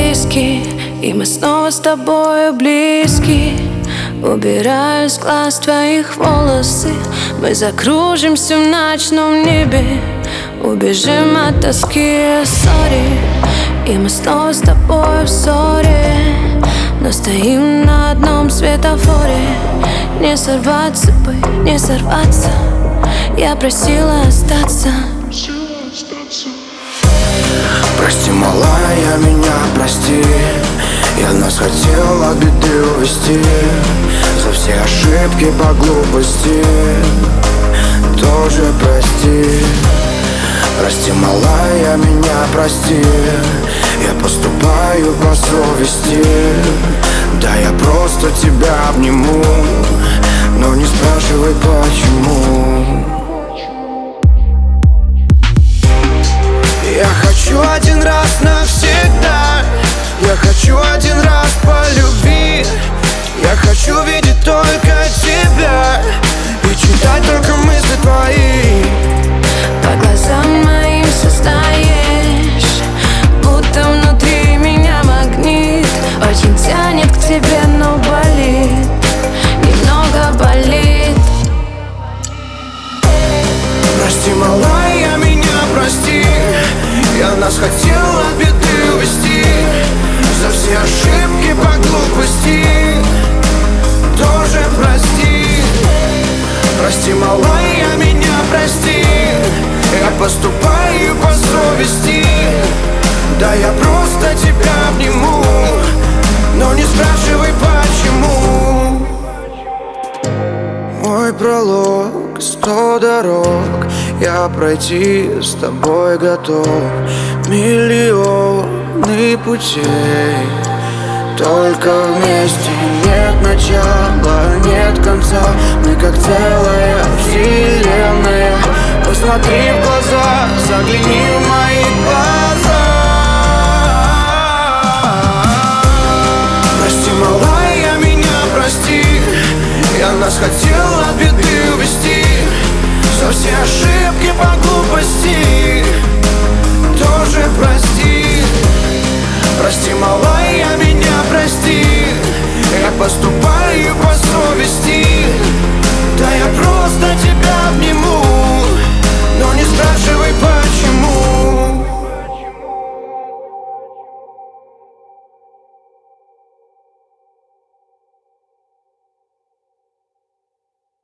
близки, и мы снова с тобою близки. Убираю с глаз твоих волосы, мы закружимся в ночном небе, убежим от тоски, сори. И мы снова с тобой в ссоре, но стоим на одном светофоре. Не сорваться бы, не сорваться, я просила остаться. Прости, малая, меня прости, я нас хотел от беды увести. За все ошибки по глупости тоже прости. Прости, малая, меня прости, я поступаю по совести. Да, я просто тебя обниму, но не спрашивай почему. Я хочу один раз навсегда, я хочу один раз по любви. Я хочу видеть только тебя и читать только мысли твои. По глазам моим сознаешь, будто внутри меня магнит. Очень тянет к тебе, но болит, немного болит. Прости, малая, меня прости, я нас хотел от беды увести. За все ошибки по глупости тоже прости. Прости, малая, меня прости, я поступаю по совести. Да, я просто тебя обниму, но не спрашивай почему. Мой пролог, 100 дорог, я пройти с тобой готов. Миллионы путей, только вместе. Нет начала, нет конца, мы как целая вселенная. Посмотри в глаза, загляни в мои глаза. Прости, малая, меня прости, я нас хотел отбить.